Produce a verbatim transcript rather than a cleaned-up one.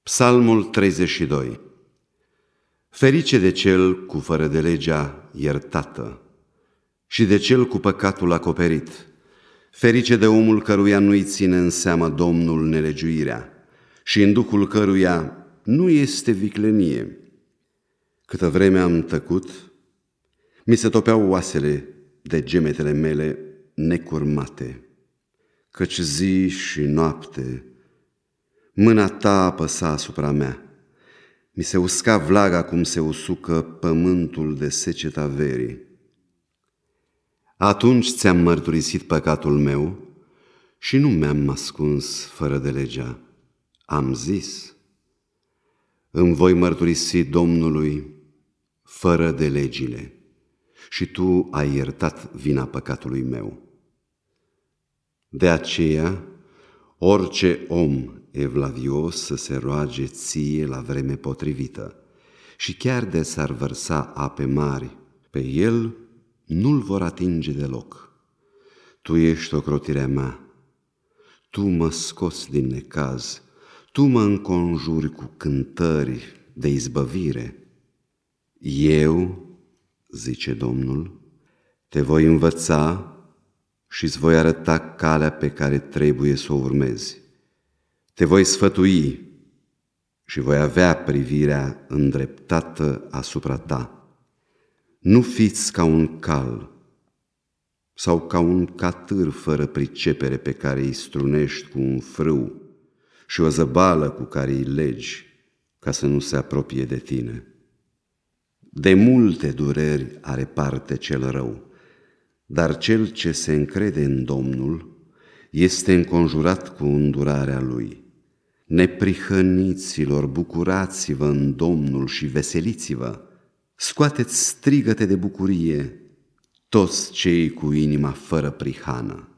Psalmul treizeci și doi. Ferice de cel cu fără de legea iertată și de cel cu păcatul acoperit. Ferice de omul căruia nu-i ține în seamă Domnul nelegiuirea și în duhul căruia nu este viclenie. Câtă vreme am tăcut, mi se topeau oasele de gemetele mele necurmate, căci zi și noapte mâna ta apăsa asupra mea. Mi se usca vlaga cum se usucă pământul de seceta verii. Atunci ți-am mărturisit păcatul meu și nu mi-am ascuns fără de legea. Am zis: îmi voi mărturisi Domnului fără de legile și tu ai iertat vina păcatului meu. De aceea, orice om evlavios să se roage ție la vreme potrivită și chiar de s-ar vărsa ape mari, pe el nu-l vor atinge deloc. Tu ești ocrotirea mea, tu mă scoți din necaz, tu mă înconjuri cu cântări de izbăvire. Eu, zice Domnul, te voi învăța și-ți voi arăta calea pe care trebuie să o urmezi. Te voi sfătui și voi avea privirea îndreptată asupra ta. Nu fiți ca un cal sau ca un catâr fără pricepere pe care îi strunești cu un frâu și o zăbală cu care îi legi ca să nu se apropie de tine. De multe dureri are parte cel rău, dar cel ce se încrede în Domnul este înconjurat cu îndurarea lui. Neprihăniților, bucurați-vă în Domnul și veseliți-vă, scoateți strigăte de bucurie, toți cei cu inima fără prihană.